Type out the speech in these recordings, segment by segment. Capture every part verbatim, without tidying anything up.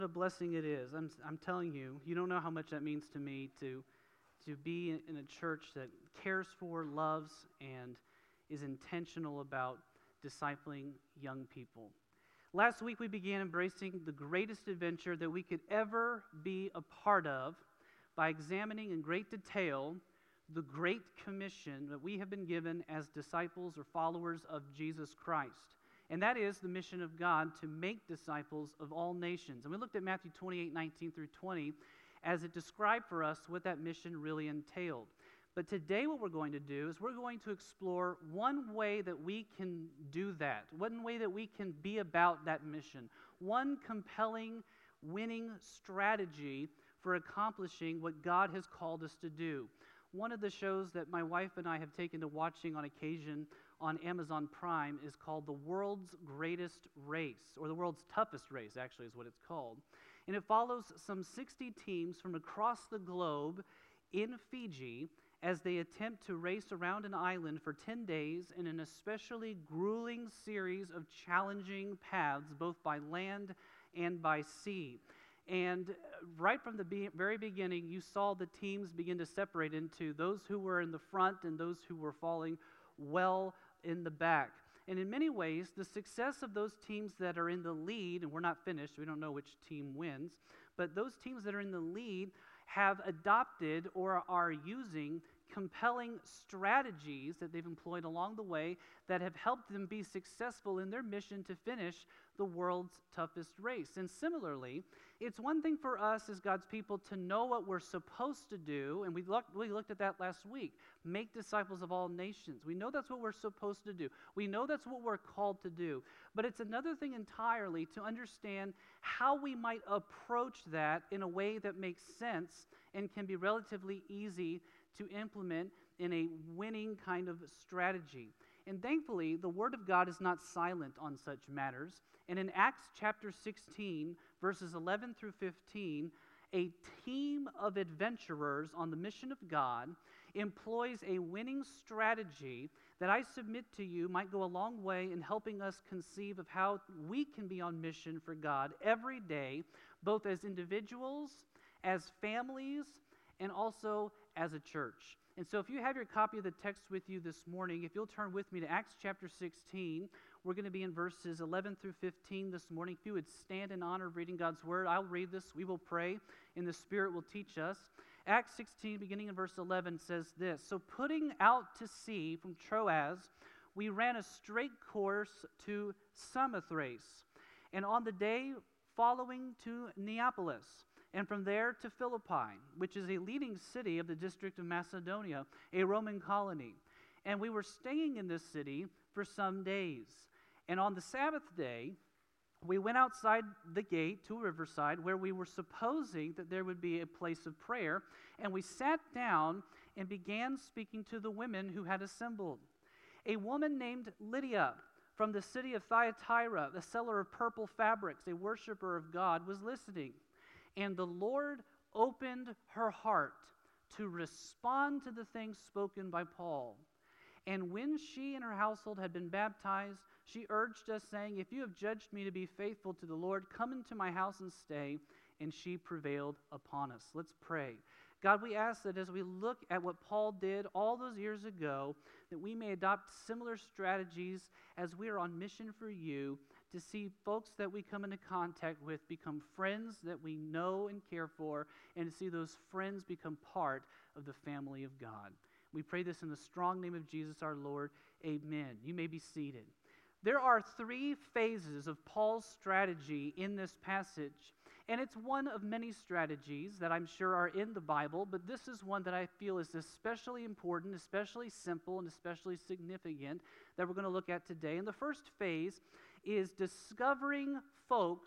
What a blessing it is. I'm, I'm telling you, you don't know how much that means to me to, to be in a church that cares for, loves, and is intentional about discipling young people. Last week we began embracing the greatest adventure that we could ever be a part of by examining in great detail the Great Commission that we have been given as disciples or followers of Jesus Christ. And that is the mission of God to make disciples of all nations. And we looked at Matthew twenty-eight, nineteen through twenty as it described for us what that mission really entailed. But today what we're going to do is we're going to explore one way that we can do that, one way that we can be about that mission, one compelling, winning strategy for accomplishing what God has called us to do. One of the shows that my wife and I have taken to watching on occasion on Amazon Prime is called The World's Greatest Race, or The World's Toughest Race, actually, is what it's called. And it follows some sixty teams from across the globe in Fiji as they attempt to race around an island for ten days in an especially grueling series of challenging paths, both by land and by sea. And right from the be- very beginning, you saw the teams begin to separate into those who were in the front and those who were falling well in the back. And in many ways, the success of those teams that are in the lead, and we're not finished, we don't know which team wins, but those teams that are in the lead have adopted or are using compelling strategies that they've employed along the way that have helped them be successful in their mission to finish the world's toughest race. And similarly, it's one thing for us as God's people to know what we're supposed to do, and we looked, we looked at that last week, make disciples of all nations. We know that's what we're supposed to do. We know that's what we're called to do. But it's another thing entirely to understand how we might approach that in a way that makes sense and can be relatively easy to implement in a winning kind of strategy. And thankfully, the Word of God is not silent on such matters. And in Acts chapter sixteen, verses eleven through fifteen, a team of adventurers on the mission of God employs a winning strategy that I submit to you might go a long way in helping us conceive of how we can be on mission for God every day, both as individuals, as families, and also as a church. And so if you have your copy of the text with you this morning, if you'll turn with me to Acts chapter sixteen, we're going to be in verses eleven through fifteen this morning. If you would stand in honor of reading God's word, I'll read this, we will pray, and the Spirit will teach us. Acts sixteen, beginning in verse eleven, says this: "So putting out to sea from Troas, we ran a straight course to Samothrace, and on the day following to Neapolis, and from there to Philippi, which is a leading city of the district of Macedonia, a Roman colony. And we were staying in this city for some days. And on the Sabbath day, we went outside the gate to a riverside where we were supposing that there would be a place of prayer, and we sat down and began speaking to the women who had assembled. A woman named Lydia from the city of Thyatira, a seller of purple fabrics, a worshiper of God, was listening. And the Lord opened her heart to respond to the things spoken by Paul. And when she and her household had been baptized, she urged us, saying, 'If you have judged me to be faithful to the Lord, come into my house and stay.' And she prevailed upon us." Let's pray. God, we ask that as we look at what Paul did all those years ago, that we may adopt similar strategies as we are on mission for you, to see folks that we come into contact with become friends that we know and care for, and to see those friends become part of the family of God. We pray this in the strong name of Jesus our Lord. Amen. You may be seated. There are three phases of Paul's strategy in this passage, and it's one of many strategies that I'm sure are in the Bible, but this is one that I feel is especially important, especially simple, and especially significant that we're going to look at today. And the first phase is discovering folks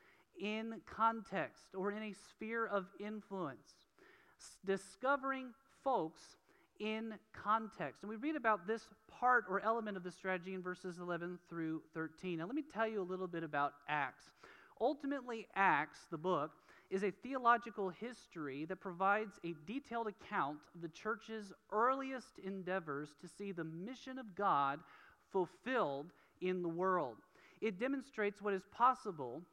in context or in a sphere of influence. S- discovering folks in context. And we read about this part or element of the strategy in verses eleven through thirteen. Now let me tell you a little bit about Acts. Ultimately, Acts, the book, is a theological history that provides a detailed account of the church's earliest endeavors to see the mission of God fulfilled in the world. It demonstrates what is possible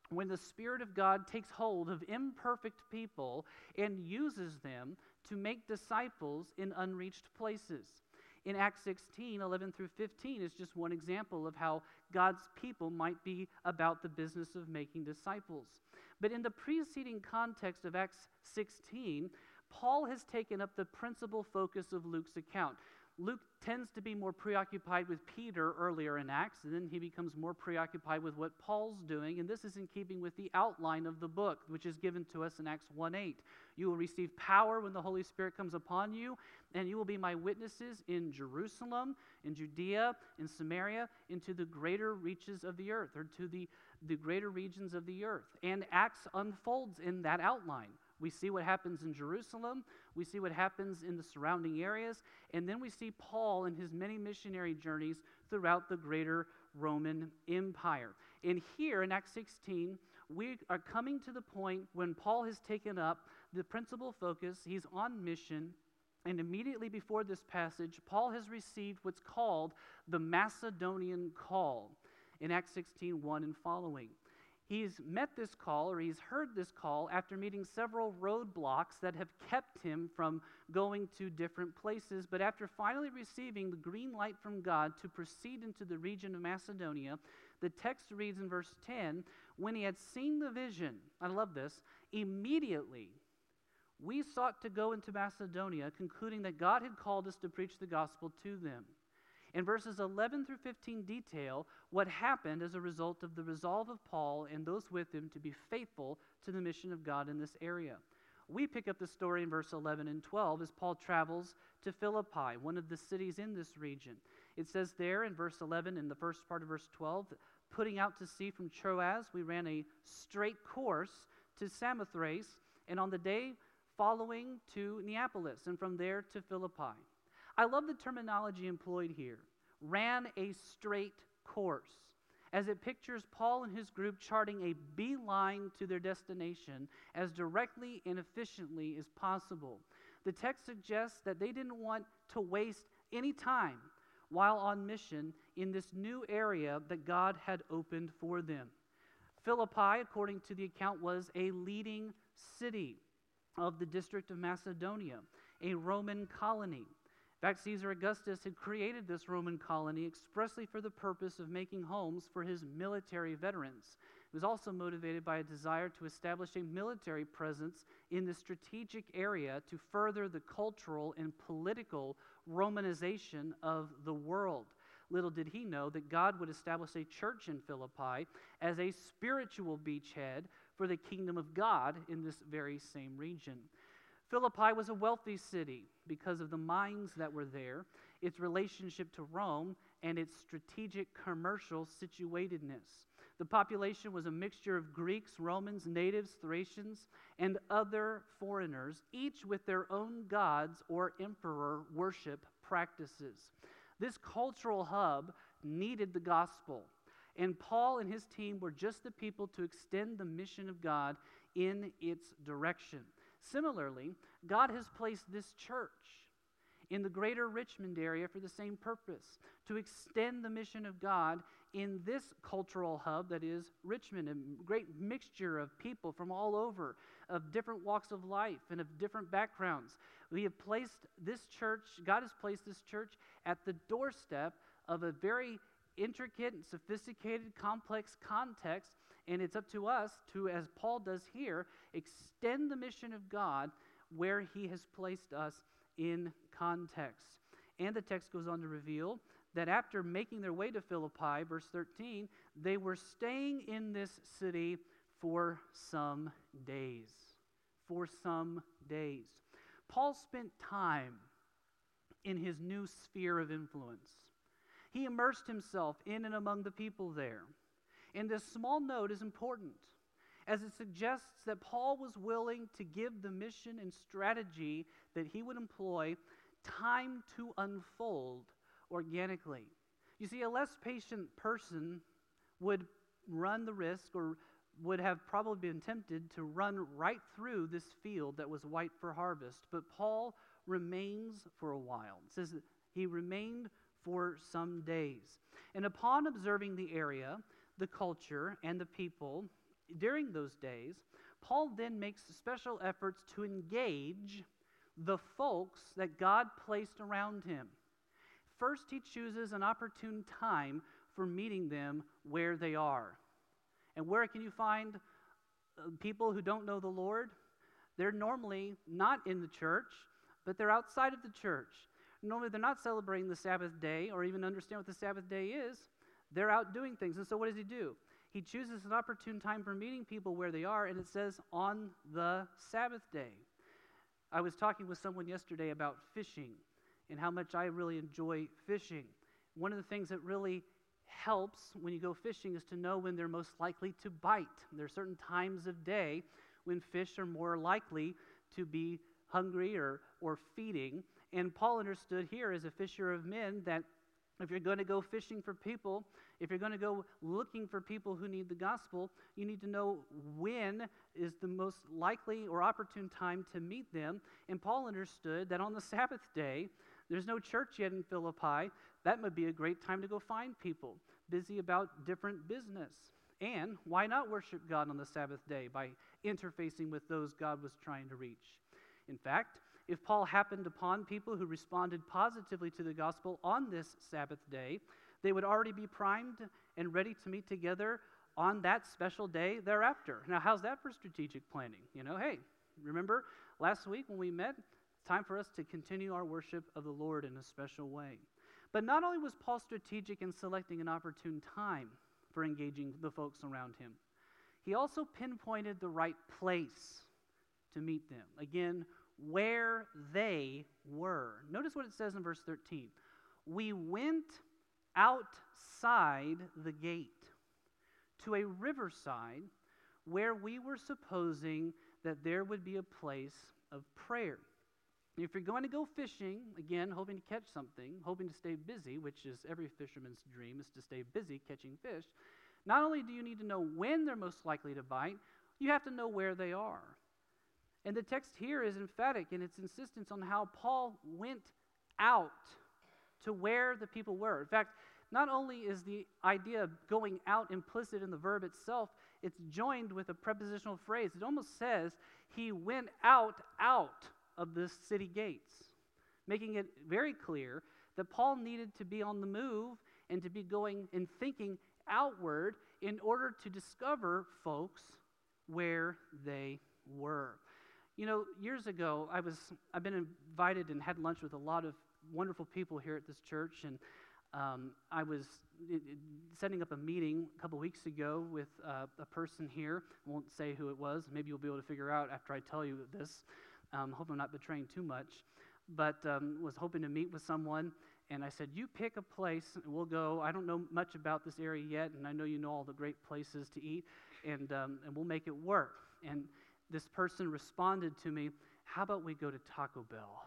when the Spirit of God takes hold of imperfect people and uses them to make disciples in unreached places. In Acts sixteen, eleven through fifteen is just one example of how God's people might be about the business of making disciples. But in the preceding context of Acts sixteen, Paul has taken up the principal focus of Luke's account. Luke tends to be more preoccupied with Peter earlier in Acts, and then he becomes more preoccupied with what Paul's doing, and this is in keeping with the outline of the book, which is given to us in Acts one eight. You will receive power when the Holy Spirit comes upon you, and you will be my witnesses in Jerusalem, in Judea, in Samaria, into the greater reaches of the earth, or to the, the greater regions of the earth. And Acts unfolds in that outline. We see what happens in Jerusalem, we see what happens in the surrounding areas, and then we see Paul and his many missionary journeys throughout the greater Roman Empire. And here in Acts sixteen, we are coming to the point when Paul has taken up the principal focus, he's on mission, and immediately before this passage, Paul has received what's called the Macedonian call in Acts sixteen, one and following. He's met this call, or he's heard this call, after meeting several roadblocks that have kept him from going to different places. But after finally receiving the green light from God to proceed into the region of Macedonia, the text reads in verse ten, when he had seen the vision, I love this, immediately we sought to go into Macedonia, concluding that God had called us to preach the gospel to them. In verses eleven through fifteen detail what happened as a result of the resolve of Paul and those with him to be faithful to the mission of God in this area. We pick up the story in verse eleven and twelve as Paul travels to Philippi, one of the cities in this region. It says there in verse eleven, in the first part of verse twelve, putting out to sea from Troas, we ran a straight course to Samothrace, and on the day following to Neapolis, and from there to Philippi. I love the terminology employed here, ran a straight course, as it pictures Paul and his group charting a beeline to their destination as directly and efficiently as possible. The text suggests that they didn't want to waste any time while on mission in this new area that God had opened for them. Philippi, according to the account, was a leading city of the district of Macedonia, a Roman colony. In fact, Caesar Augustus had created this Roman colony expressly for the purpose of making homes for his military veterans. It was also motivated by a desire to establish a military presence in the strategic area to further the cultural and political Romanization of the world. Little did he know that God would establish a church in Philippi as a spiritual beachhead for the kingdom of God in this very same region. Philippi was a wealthy city because of the mines that were there, its relationship to Rome, and its strategic commercial situatedness. The population was a mixture of Greeks, Romans, natives, Thracians, and other foreigners, each with their own gods or emperor worship practices. This cultural hub needed the gospel, and Paul and his team were just the people to extend the mission of God in its direction. Similarly, God has placed this church in the greater Richmond area for the same purpose, to extend the mission of God in this cultural hub that is Richmond, a great mixture of people from all over, of different walks of life and of different backgrounds. We have placed this church, God has placed this church at the doorstep of a very intricate and sophisticated, complex context, and it's up to us to, as Paul does here, extend the mission of God where he has placed us in context. And the text goes on to reveal that after making their way to Philippi, verse thirteen, they were staying in this city for some days. For some days. Paul spent time in his new sphere of influence. He immersed himself in and among the people there. And this small note is important, as it suggests that Paul was willing to give the mission and strategy that he would employ time to unfold organically. You see, a less patient person would run the risk, or would have probably been tempted to run right through this field that was white for harvest. But Paul remains for a while. It says that he remained for some days. And upon observing the area, the culture, and the people, during those days, Paul then makes special efforts to engage the folks that God placed around him. First, he chooses an opportune time for meeting them where they are. And where can you find uh, people who don't know the Lord? They're normally not in the church, but they're outside of the church. Normally, they're not celebrating the Sabbath day or even understand what the Sabbath day is. They're out doing things. And so what does he do? He chooses an opportune time for meeting people where they are, and it says on the Sabbath day. I was talking with someone yesterday about fishing and how much I really enjoy fishing. One of the things that really helps when you go fishing is to know when they're most likely to bite. There are certain times of day when fish are more likely to be hungry or, or feeding. And Paul understood here as a fisher of men that if you're going to go fishing for people, if you're going to go looking for people who need the gospel, you need to know when is the most likely or opportune time to meet them. And Paul understood that on the Sabbath day, there's no church yet in Philippi. That would be a great time to go find people busy about different business. And why not worship God on the Sabbath day by interfacing with those God was trying to reach? In fact, if Paul happened upon people who responded positively to the gospel on this Sabbath day, they would already be primed and ready to meet together on that special day thereafter. Now, how's that for strategic planning? You know, hey, remember last week when we met? It's time for us to continue our worship of the Lord in a special way. But not only was Paul strategic in selecting an opportune time for engaging the folks around him, he also pinpointed the right place to meet them. Again, where they were. Notice what it says in verse thirteen. We went outside the gate to a riverside where we were supposing that there would be a place of prayer. If you're going to go fishing, again, hoping to catch something, hoping to stay busy, which is every fisherman's dream, is to stay busy catching fish, not only do you need to know when they're most likely to bite, you have to know where they are. And the text here is emphatic in its insistence on how Paul went out to where the people were. In fact, not only is the idea of going out implicit in the verb itself, it's joined with a prepositional phrase. It almost says he went out, out of the city gates, making it very clear that Paul needed to be on the move and to be going and thinking outward in order to discover folks where they were. You know, years ago, I was, I've been invited and had lunch with a lot of wonderful people here at this church, and um, I was it, it, setting up a meeting a couple weeks ago with uh, a person here. I won't say who it was. Maybe you'll be able to figure out after I tell you this. Um, hope I'm not betraying too much. But um, was hoping to meet with someone, and I said, you pick a place, and we'll go. I don't know much about this area yet, and I know you know all the great places to eat, and um, and we'll make it work. And this person responded to me, how about we go to Taco Bell?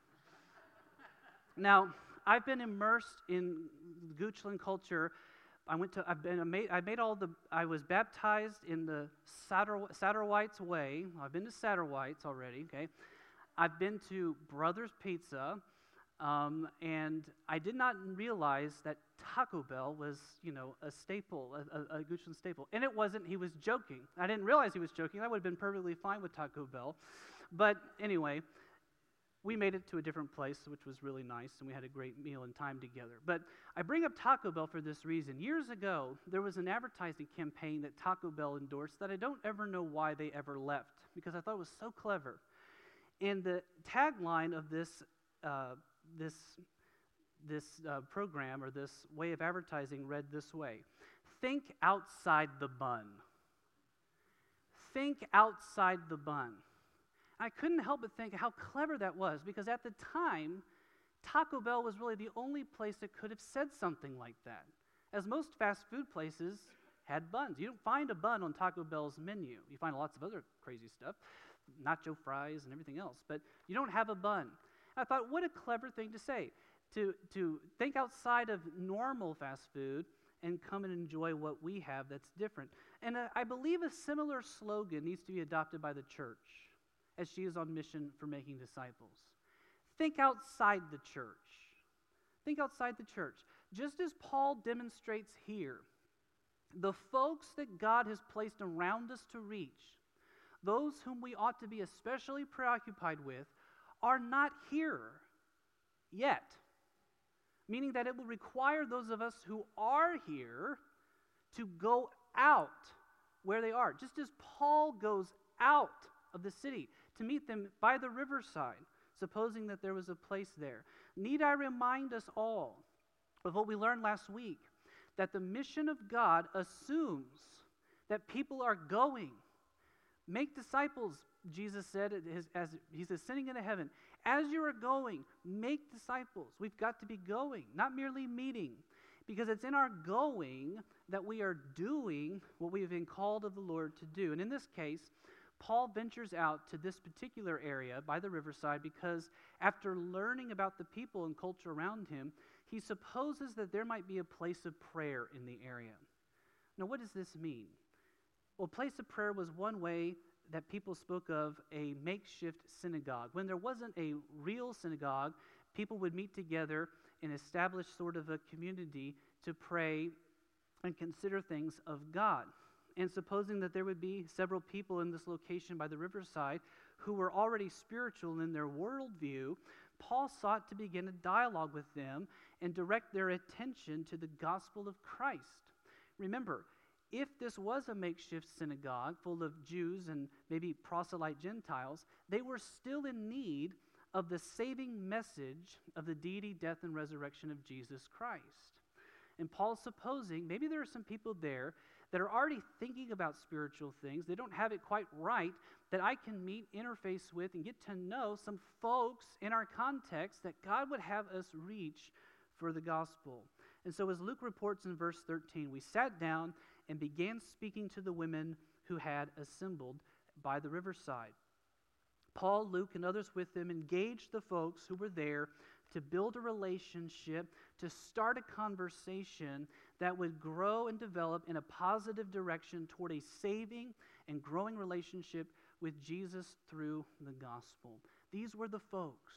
Now, I've been immersed in Goochland culture. I went to, I've been, I made, I made all the, I was baptized in the Satterwhite's way. I've been to Satterwhite's already, okay? I've been to Brothers Pizza, um, and I did not realize that Taco Bell was, you know, a staple, a, a, a Goochland staple. And it wasn't, he was joking. I didn't realize he was joking. I would have been perfectly fine with Taco Bell. But anyway, we made it to a different place, which was really nice, and we had a great meal and time together. But I bring up Taco Bell for this reason. Years ago, there was an advertising campaign that Taco Bell endorsed that I don't ever know why they ever left, because I thought it was so clever. And the tagline of this uh, this this uh, program or this way of advertising read this way: think outside the bun. Think outside the bun. I couldn't help but think how clever that was, because at the time, Taco Bell was really the only place that could have said something like that, as most fast food places had buns. You don't find a bun on Taco Bell's menu. You find lots of other crazy stuff, nacho fries and everything else, but you don't have a bun. I thought, what a clever thing to say, to, to think outside of normal fast food and come and enjoy what we have that's different. And uh, I believe a similar slogan needs to be adopted by the church as she is on mission for making disciples. Think outside the church. Think outside the church. Just as Paul demonstrates here The folks that God has placed around us to reach, those whom we ought to be especially preoccupied with, are not here yet. Meaning that it will require those of us who are here to go out where they are. Just as Paul goes out of the city to meet them by the riverside, supposing that there was a place there. Need I remind us all of what we learned last week, that the mission of God assumes that people are going. Make disciples, Jesus said as he's ascending into heaven. As you are going, make disciples. We've got to be going, not merely meeting, because it's in our going that we are doing what we have been called of the Lord to do. And in this case, Paul ventures out to this particular area by the riverside because after learning about the people and culture around him, he supposes that there might be a place of prayer in the area. Now, what does this mean? Well, place of prayer was one way that people spoke of a makeshift synagogue. When there wasn't a real synagogue, people would meet together and establish sort of a community to pray and consider things of God. And supposing that there would be several people in this location by the riverside who were already spiritual in their worldview, Paul sought to begin a dialogue with them and direct their attention to the gospel of Christ. Remember, if this was a makeshift synagogue full of Jews and maybe proselyte Gentiles, they were still in need of the saving message of the deity, death, and resurrection of Jesus Christ. And Paul's supposing maybe there are some people there that are already thinking about spiritual things. They don't have it quite right, that I can meet, interface with, and get to know some folks in our context that God would have us reach for the gospel. And so as Luke reports in verse thirteen, we sat down and began speaking to the women who had assembled by the riverside. Paul, Luke, and others with them engaged the folks who were there to build a relationship, to start a conversation that would grow and develop in a positive direction toward a saving and growing relationship with Jesus through the gospel. These were the folks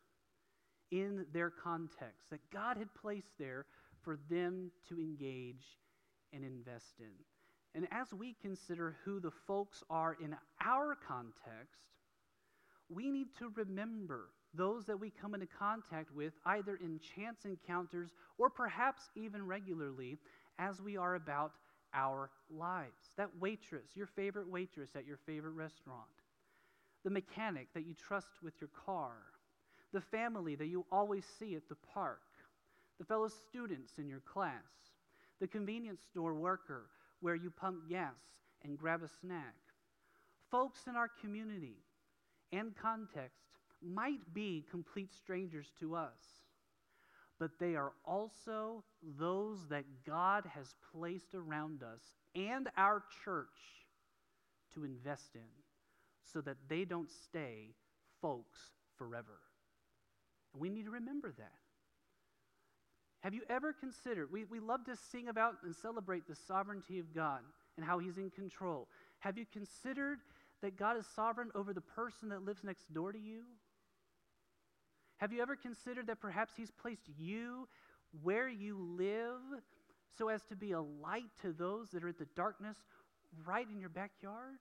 in their context that God had placed there for them to engage and invest in. And as we consider who the folks are in our context, we need to remember those that we come into contact with either in chance encounters or perhaps even regularly as we are about our lives. That waitress, your favorite waitress at your favorite restaurant, the mechanic that you trust with your car, the family that you always see at the park, the fellow students in your class, the convenience store worker where you pump gas and grab a snack. Folks in our community and context might be complete strangers to us, but they are also those that God has placed around us and our church to invest in so that they don't stay folks forever. And we need to remember that. Have you ever considered, we, we love to sing about and celebrate the sovereignty of God and how he's in control. Have you considered that God is sovereign over the person that lives next door to you? Have you ever considered that perhaps he's placed you where you live so as to be a light to those that are in the darkness right in your backyard?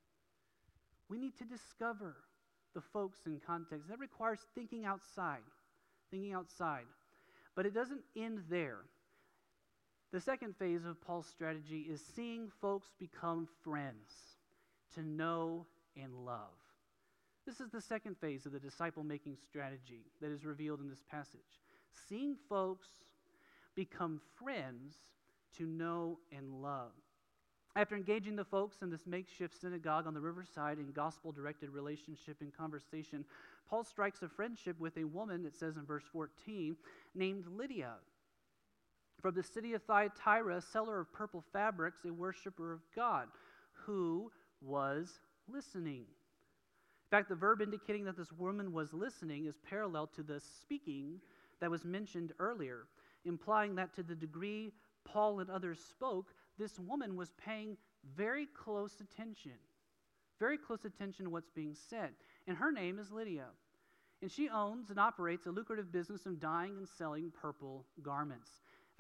We need to discover the folks in context. That requires thinking outside, thinking outside. But it doesn't end there. The second phase of Paul's strategy is seeing folks become friends, to know and love. This is the second phase of the disciple-making strategy that is revealed in this passage. Seeing folks become friends to know and love. After engaging the folks in this makeshift synagogue on the riverside in gospel-directed relationship and conversation, Paul strikes a friendship with a woman, it says in verse fourteen, named Lydia. From the city of Thyatira, a seller of purple fabrics, a worshiper of God, who was listening. In fact, the verb indicating that this woman was listening is parallel to the speaking that was mentioned earlier, implying that to the degree Paul and others spoke, this woman was paying very close attention, very close attention to what's being said. And her name is Lydia. And she owns and operates a lucrative business of dyeing and selling purple garments. In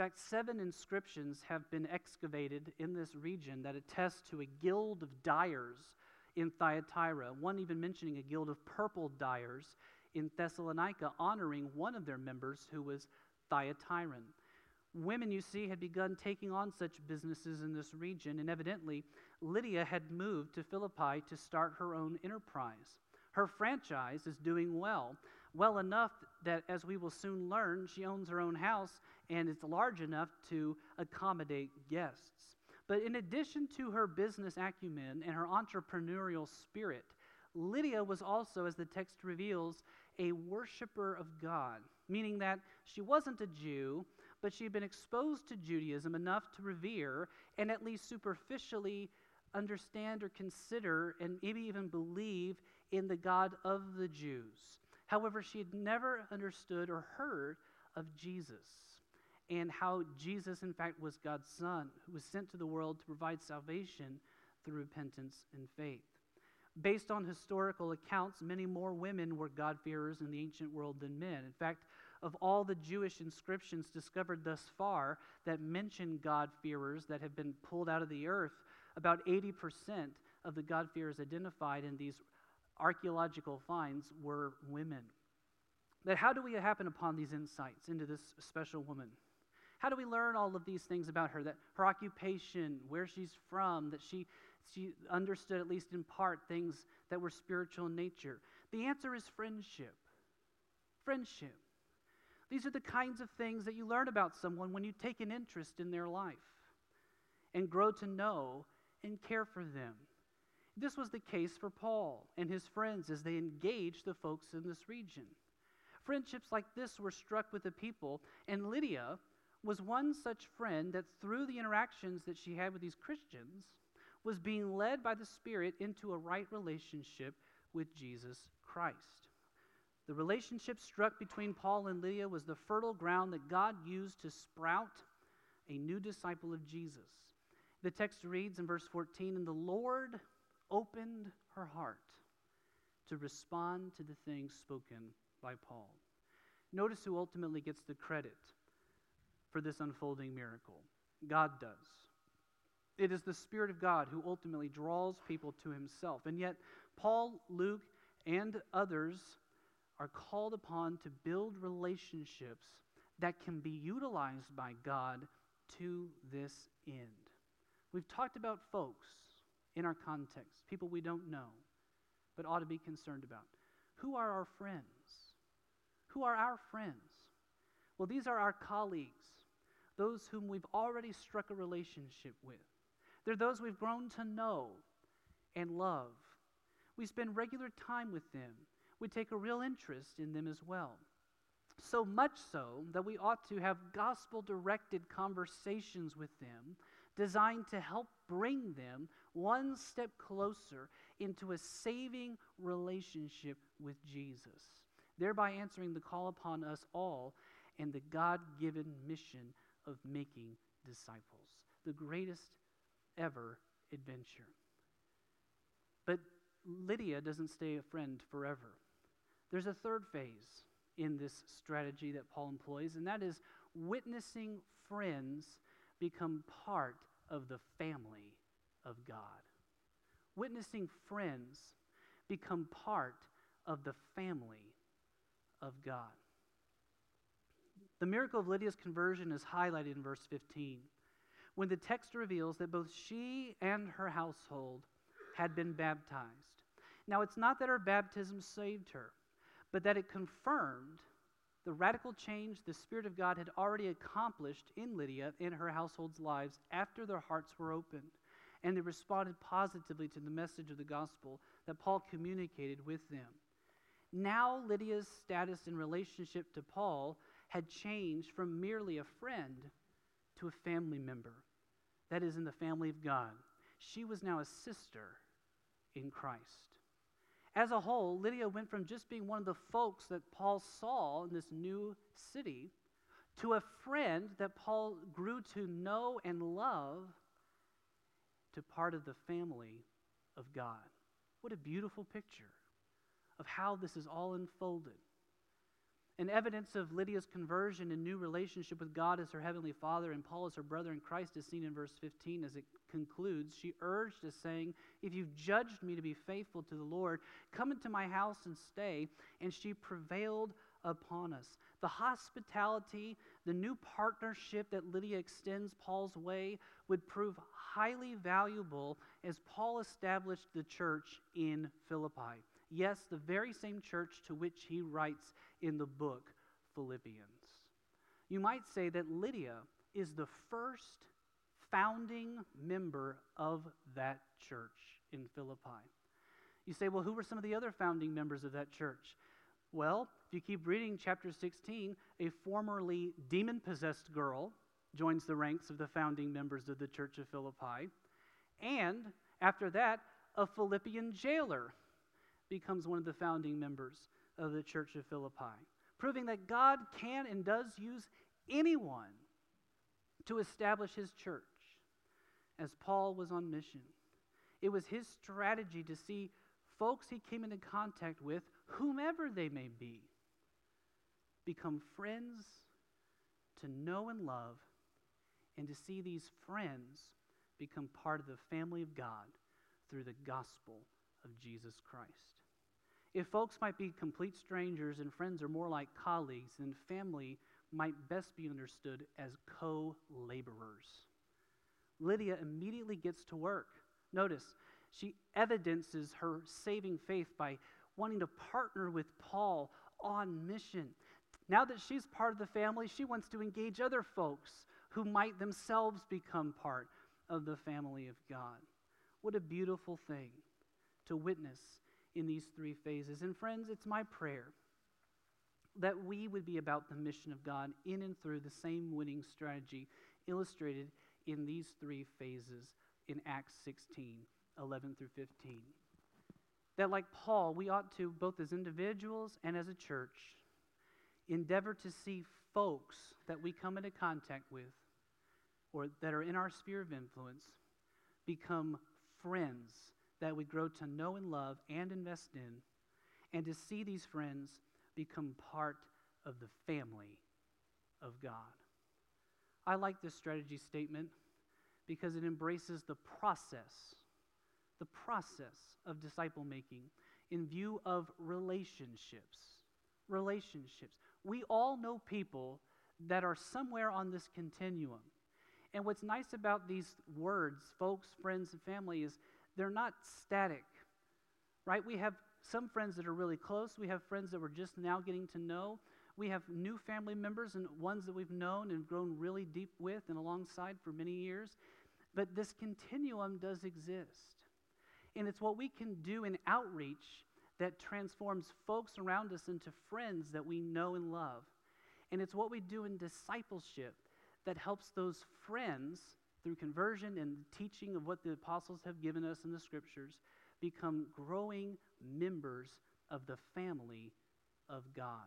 fact, seven inscriptions have been excavated in this region that attest to a guild of dyers in Thyatira, one even mentioning a guild of purple dyers in Thessalonica, honoring one of their members who was Thyatiran. Women, you see, had begun taking on such businesses in this region, and evidently Lydia had moved to Philippi to start her own enterprise. Her franchise is doing well, well enough that, as we will soon learn, she owns her own house and it's large enough to accommodate guests. But in addition to her business acumen and her entrepreneurial spirit, Lydia was also, as the text reveals, a worshiper of God, meaning that she wasn't a Jew, but she had been exposed to Judaism enough to revere and at least superficially understand or consider and maybe even believe in the God of the Jews. However, she had never understood or heard of Jesus and how Jesus, in fact, was God's Son, who was sent to the world to provide salvation through repentance and faith. Based on historical accounts, many more women were God-fearers in the ancient world than men. In fact, of all the Jewish inscriptions discovered thus far that mention God-fearers that have been pulled out of the earth, about eighty percent of the God-fearers identified in these archaeological finds were women. But how do we happen upon these insights into this special woman? How do we learn all of these things about her? That her occupation, where she's from, that she, she understood, at least in part, things that were spiritual in nature. The answer is friendship. Friendship. These are the kinds of things that you learn about someone when you take an interest in their life and grow to know and care for them. This was the case for Paul and his friends as they engaged the folks in this region. Friendships like this were struck with the people, and Lydia was one such friend that through the interactions that she had with these Christians was being led by the Spirit into a right relationship with Jesus Christ. The relationship struck between Paul and Lydia was the fertile ground that God used to sprout a new disciple of Jesus. The text reads in verse fourteen, "And the Lord opened her heart to respond to the things spoken by Paul." Notice who ultimately gets the credit for this unfolding miracle. God does. It is the Spirit of God who ultimately draws people to himself. And yet, Paul, Luke, and others are called upon to build relationships that can be utilized by God to this end. We've talked about folks in our context, people we don't know, but ought to be concerned about. Who are our friends? Who are our friends? Well, these are our colleagues, those whom we've already struck a relationship with. They're those we've grown to know and love. We spend regular time with them. We take a real interest in them as well. So much so that we ought to have gospel-directed conversations with them designed to help bring them one step closer into a saving relationship with Jesus, thereby answering the call upon us all and the God-given mission of making disciples, the greatest ever adventure. But Lydia doesn't stay a friend forever. There's a third phase in this strategy that Paul employs, and that is witnessing friends become part of the family of God. Witnessing friends become part of the family of God. The miracle of Lydia's conversion is highlighted in verse fifteen, when the text reveals that both she and her household had been baptized. Now, it's not that her baptism saved her, but that it confirmed the radical change the Spirit of God had already accomplished in Lydia and her household's lives after their hearts were opened, and they responded positively to the message of the gospel that Paul communicated with them. Now Lydia's status in relationship to Paul had changed from merely a friend to a family member, that is, in the family of God. She was now a sister in Christ. As a whole, Lydia went from just being one of the folks that Paul saw in this new city to a friend that Paul grew to know and love, to part of the family of God. What a beautiful picture of how this is all unfolded. An evidence of Lydia's conversion and new relationship with God as her heavenly Father and Paul as her brother in Christ is seen in verse fifteen as it concludes. She urged us, saying, "If you've judged me to be faithful to the Lord, come into my house and stay." And she prevailed upon us. The hospitality, the new partnership that Lydia extends Paul's way would prove highly valuable as Paul established the church in Philippi. Yes, the very same church to which he writes in the book Philippians. You might say that Lydia is the first founding member of that church in Philippi. You say, well, who were some of the other founding members of that church? Well, if you keep reading chapter sixteen, a formerly demon-possessed girl joins the ranks of the founding members of the church of Philippi. And after that, a Philippian jailer becomes one of the founding members of the church of Philippi, proving that God can and does use anyone to establish his church. As Paul was on mission, it was his strategy to see folks he came into contact with, whomever they may be, become friends, to know and love, and to see these friends become part of the family of God through the gospel of Jesus Christ. If folks might be complete strangers and friends are more like colleagues, then family might best be understood as co-laborers. Lydia immediately gets to work. Notice, she evidences her saving faith by wanting to partner with Paul on mission. Now that she's part of the family, she wants to engage other folks who might themselves become part of the family of God. What a beautiful thing to witness in these three phases. And friends, it's my prayer that we would be about the mission of God in and through the same winning strategy illustrated in these three phases in Acts sixteen, eleven through fifteen. That like Paul, we ought to, both as individuals and as a church, endeavor to see folks that we come into contact with or that are in our sphere of influence become friends that we grow to know and love and invest in, and to see these friends become part of the family of God. I like this strategy statement because it embraces the process, the process of disciple making in view of relationships. Relationships. We all know people that are somewhere on this continuum. And what's nice about these words, folks, friends, and family, is they're not static, right? We have some friends that are really close. We have friends that we're just now getting to know. We have new family members and ones that we've known and grown really deep with and alongside for many years. But this continuum does exist. And it's what we can do in outreach that transforms folks around us into friends that we know and love. And it's what we do in discipleship that helps those friends, through conversion and teaching of what the apostles have given us in the scriptures, become growing members of the family of God.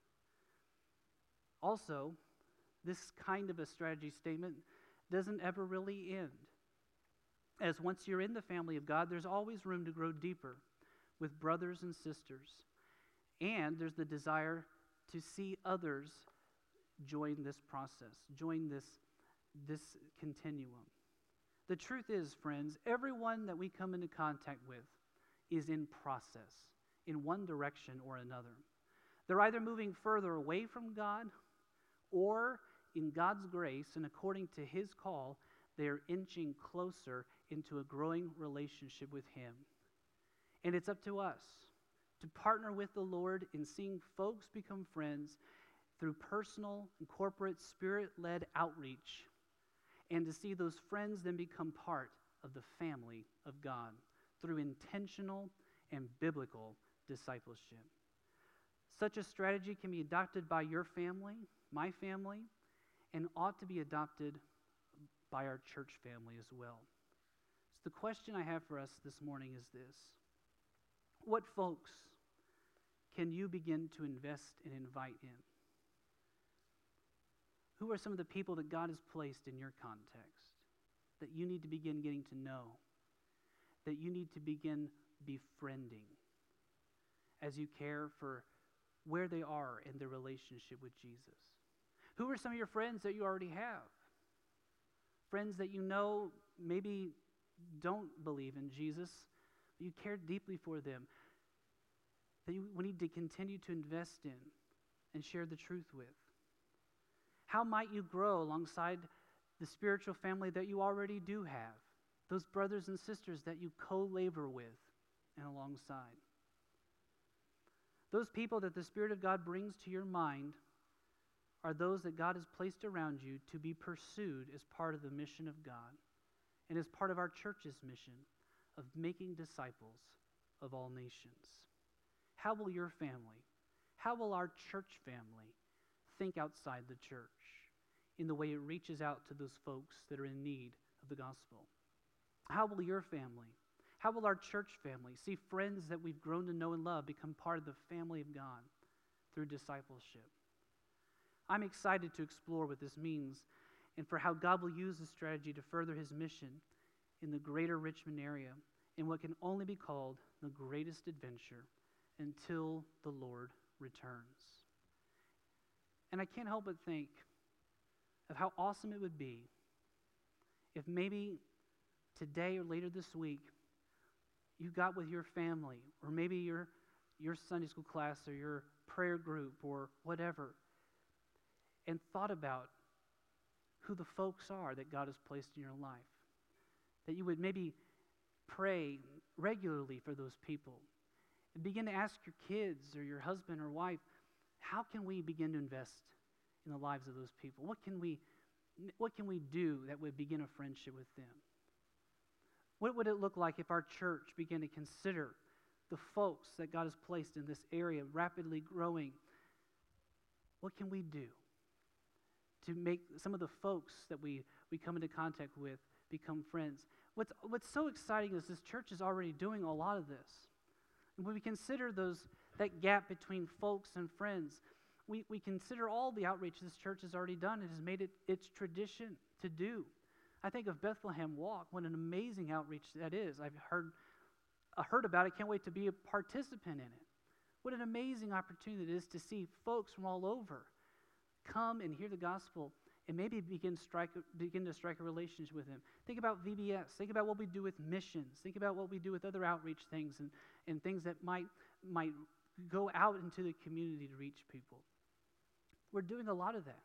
Also, this kind of a strategy statement doesn't ever really end. As once you're in the family of God, there's always room to grow deeper with brothers and sisters. And there's the desire to see others join this process, join this, this continuum. The truth is, friends, everyone that we come into contact with is in process, in one direction or another. They're either moving further away from God, or in God's grace and according to His call, they are inching closer into a growing relationship with Him. And it's up to us to partner with the Lord in seeing folks become friends through personal and corporate spirit-led outreach, and to see those friends then become part of the family of God through intentional and biblical discipleship. Such a strategy can be adopted by your family, my family, and ought to be adopted by our church family as well. So the question I have for us this morning is this: what folks can you begin to invest and invite in? Who are some of the people that God has placed in your context that you need to begin getting to know, that you need to begin befriending as you care for where they are in their relationship with Jesus? Who are some of your friends that you already have? Friends that you know maybe don't believe in Jesus, but you care deeply for them, that you, we need to continue to invest in and share the truth with. How might you grow alongside the spiritual family that you already do have, those brothers and sisters that you co-labor with and alongside? Those people that the Spirit of God brings to your mind are those that God has placed around you to be pursued as part of the mission of God and as part of our church's mission of making disciples of all nations. How will your family, how will our church family think outside the church in the way it reaches out to those folks that are in need of the gospel? How will your family, how will our church family see friends that we've grown to know and love become part of the family of God through discipleship? I'm excited to explore what this means and for how God will use this strategy to further his mission in the greater Richmond area in what can only be called the greatest adventure until the Lord returns. And I can't help but think of how awesome it would be if maybe today or later this week you got with your family, or maybe your, your Sunday school class or your prayer group or whatever, and thought about who the folks are that God has placed in your life. That you would maybe pray regularly for those people and begin to ask your kids or your husband or wife, how can we begin to invest in the lives of those people? What can we, what can we do that would begin a friendship with them? What would it look like if our church began to consider the folks that God has placed in this area, rapidly growing? What can we do to make some of the folks that we, we come into contact with become friends? What's, what's so exciting is this church is already doing a lot of this. And when we consider those that gap between folks and friends, we, we consider all the outreach this church has already done. It has made it its tradition to do. I think of Bethlehem Walk, what an amazing outreach that is. I've heard, I heard about it, can't wait to be a participant in it. What an amazing opportunity it is to see folks from all over come and hear the gospel and maybe begin, strike, begin to strike a relationship with him. Think about V B S. Think about what we do with missions. Think about what we do with other outreach things and, and things that might, might go out into the community to reach people. We're doing a lot of that.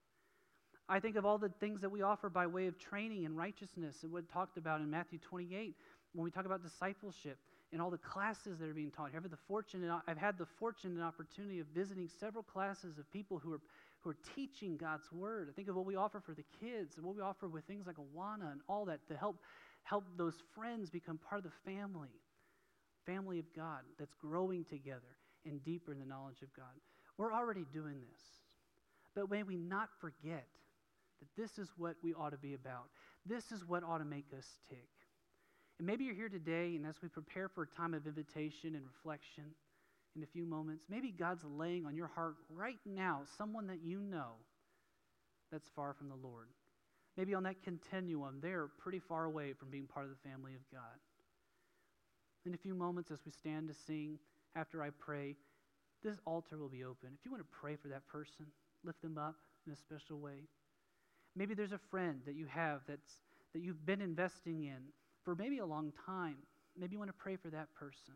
I think of all the things that we offer by way of training and righteousness and what talked about in Matthew twenty-eight when we talk about discipleship and all the classes that are being taught. I've had the fortune, and I've had the fortune and opportunity of visiting several classes of people who are who are teaching God's word. I think of what we offer for the kids and what we offer with things like Awana and all that to help help those friends become part of the family, family of God that's growing together and deeper in the knowledge of God. We're already doing this, but may we not forget that this is what we ought to be about. This is what ought to make us tick. And maybe you're here today, and as we prepare for a time of invitation and reflection in a few moments, maybe God's laying on your heart right now someone that you know that's far from the Lord. Maybe on that continuum, they're pretty far away from being part of the family of God. In a few moments, as we stand to sing, after I pray, this altar will be open. If you want to pray for that person, lift them up in a special way. Maybe there's a friend that you have that's that you've been investing in for maybe a long time. Maybe you want to pray for that person.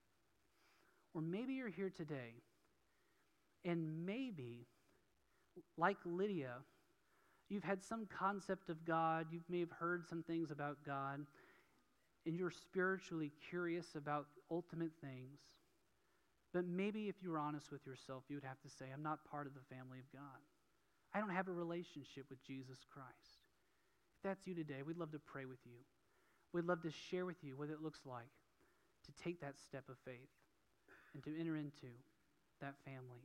Or maybe you're here today, and maybe, like Lydia, you've had some concept of God, you may have heard some things about God, and you're spiritually curious about ultimate things. But maybe if you were honest with yourself, you would have to say, I'm not part of the family of God. I don't have a relationship with Jesus Christ. If that's you today, we'd love to pray with you. We'd love to share with you what it looks like to take that step of faith and to enter into that family.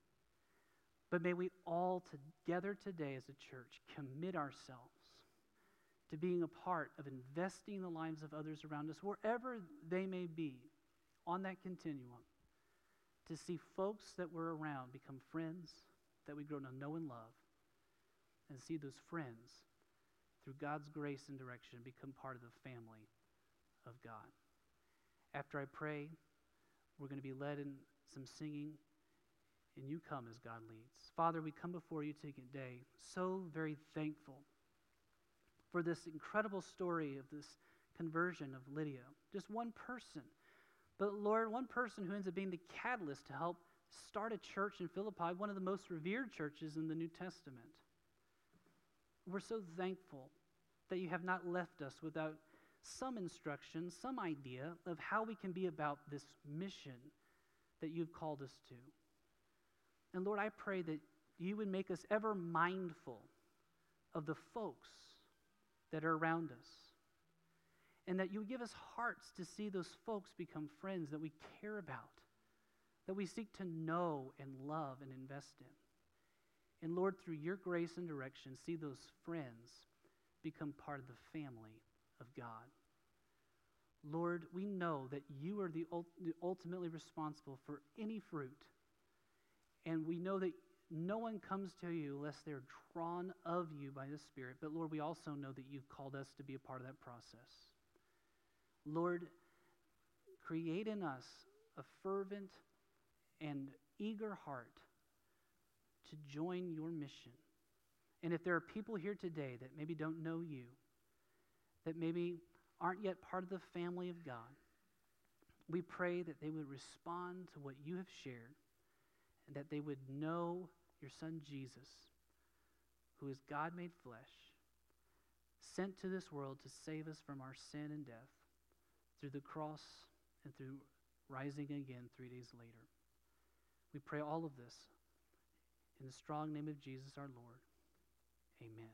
But may we all together today as a church commit ourselves to being a part of investing in the lives of others around us, wherever they may be on that continuum, to see folks that we're around become friends that we grow to know and love, and see those friends, through God's grace and direction, become part of the family of God. After I pray, we're going to be led in some singing, and you come as God leads. Father, we come before you today so very thankful for this incredible story of this conversion of Lydia. Just one person. But Lord, one person who ends up being the catalyst to help start a church in Philippi, one of the most revered churches in the New Testament. We're so thankful that you have not left us without some instruction, some idea of how we can be about this mission that you've called us to. And Lord, I pray that you would make us ever mindful of the folks that are around us, and that you would give us hearts to see those folks become friends that we care about, that we seek to know and love and invest in. And Lord, through your grace and direction, see those friends become part of the family of God. Lord, we know that you are the ult- ultimately responsible for any fruit. And we know that no one comes to you unless they're drawn of you by the Spirit. But Lord, we also know that you've called us to be a part of that process. Lord, create in us a fervent and eager heart to join your mission. And if there are people here today that maybe don't know you, that maybe aren't yet part of the family of God, we pray that they would respond to what you have shared, and that they would know your Son Jesus, who is God made flesh, sent to this world to save us from our sin and death through the cross and through rising again three days later. We pray all of this in the strong name of Jesus our Lord. Amen.